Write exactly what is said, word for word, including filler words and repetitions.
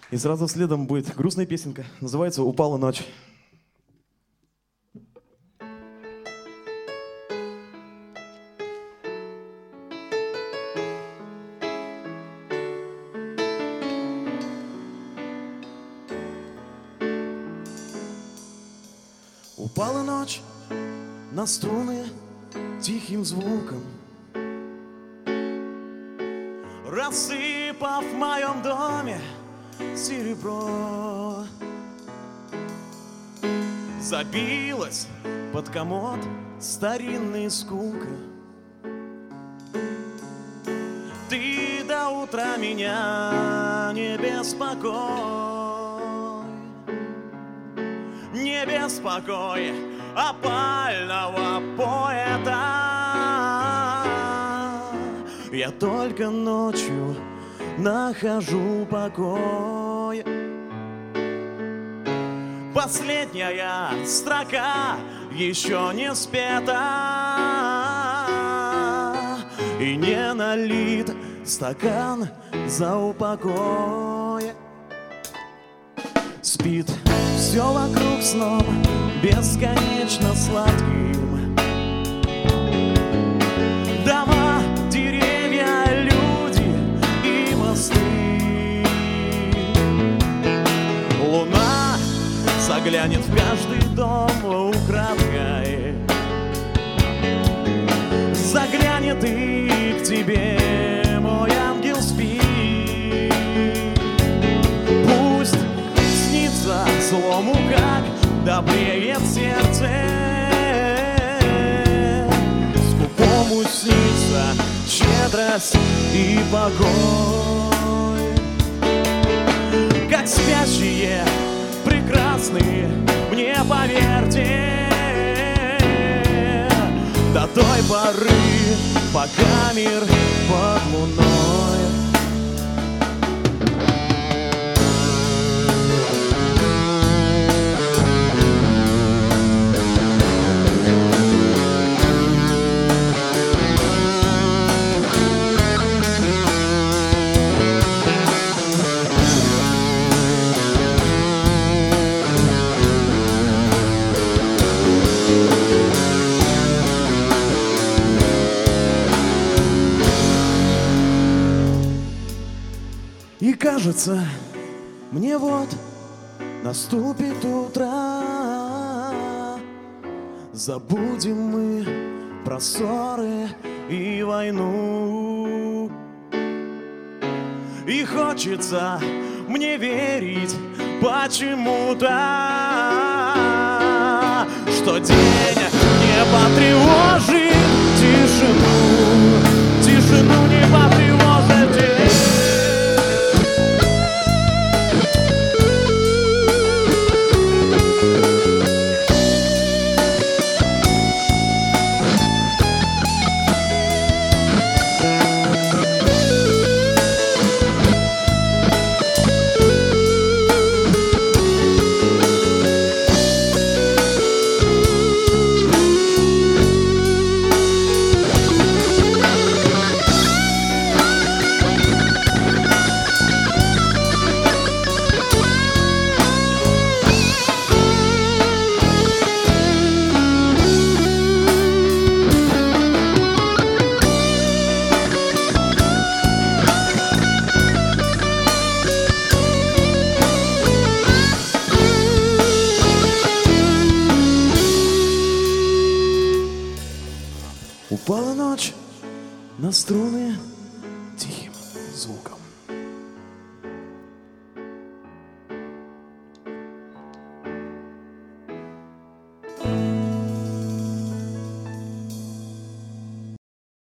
И сразу следом будет грустная песенка. Называется «Упала ночь». Упала ночь на струны тихим звуком, рассыпав в моем доме серебро. Забилась под комод старинная скука. Ты до утра меня не беспокой, не беспокой опального поэта. Я только ночью нахожу покой. Последняя строка еще не спета, и не налит стакан за упокой. Спит все вокруг сном бесконечно сладким. Дома, деревья, люди и мосты. Луна заглянет в каждый дом украдкой, заглянет и к тебе, мой ангел, спит. Пусть снится злому, как добреет сердце, скупому снится щедрость и покой. Как спящие прекрасные, мне поверьте, до той поры, пока мир под луной. И кажется, мне вот наступит утро, забудем мы про ссоры и войну. И хочется мне верить почему-то, что день не потревожит тишину, тишину не потревожит день. Упала ночь на струны тихим звуком.